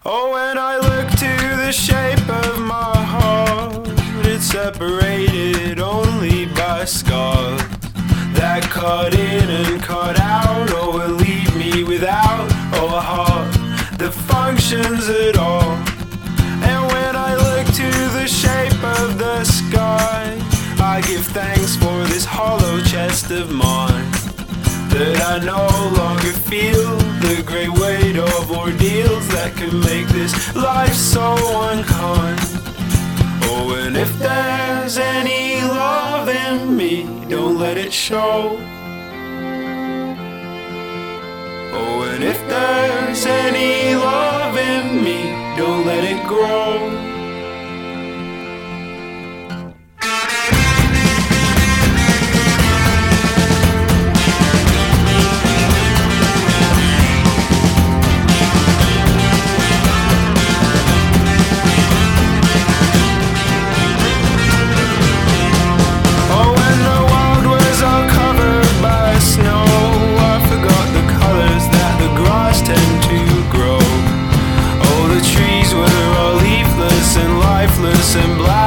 Oh, when I look to the shape of my heart, it's separated only by scars that cut in and cut out, or will leave me without a heart that functions at all. And when I look to the shape of the sky, I give thanks for this hollow chest of mine, that I no longer feel the great weight of ordeals that can make this life so unkind. Oh, and if there's any love in me, don't let it show. Oh, and if there's any love in me, don't let it grow. And black